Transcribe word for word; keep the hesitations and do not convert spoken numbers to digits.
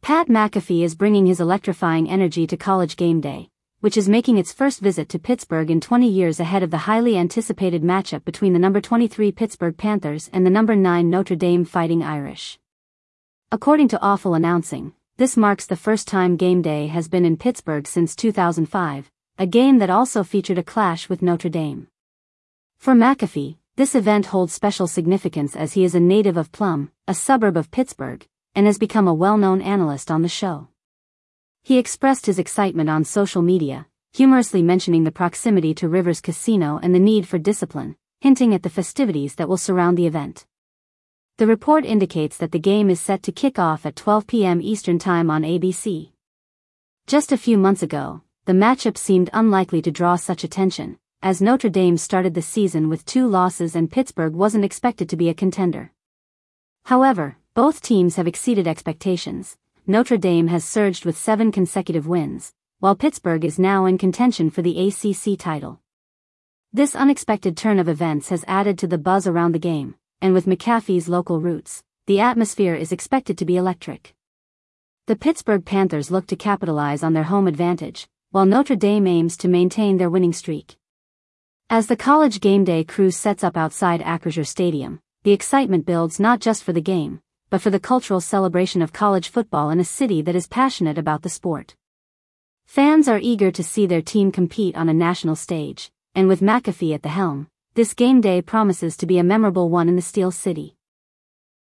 Pat McAfee is bringing his electrifying energy to College Game Day, which is making its first visit to Pittsburgh in twenty years ahead of the highly anticipated matchup between the number twenty-three Pittsburgh Panthers and the number nine Notre Dame Fighting Irish. According to Awful Announcing, this marks the first time Game Day has been in Pittsburgh since two thousand five, a game that also featured a clash with Notre Dame. For McAfee, this event holds special significance as he is a native of Plum, a suburb of Pittsburgh, and has become a well-known analyst on the show. He expressed his excitement on social media, humorously mentioning the proximity to Rivers Casino and the need for discipline, hinting at the festivities that will surround the event. The report indicates that the game is set to kick off at twelve p m Eastern Time on A B C. Just a few months ago, the matchup seemed unlikely to draw such attention, as Notre Dame started the season with two losses and Pittsburgh wasn't expected to be a contender. However, both teams have exceeded expectations. Notre Dame has surged with seven consecutive wins, while Pittsburgh is now in contention for the A C C title. This unexpected turn of events has added to the buzz around the game, and with McAfee's local roots, the atmosphere is expected to be electric. The Pittsburgh Panthers look to capitalize on their home advantage, while Notre Dame aims to maintain their winning streak. As the College Game Day crew sets up outside Acrisure Stadium, the excitement builds not just for the game, but for the cultural celebration of college football in a city that is passionate about the sport. Fans are eager to see their team compete on a national stage, and with McAfee at the helm, this game day promises to be a memorable one in the Steel City.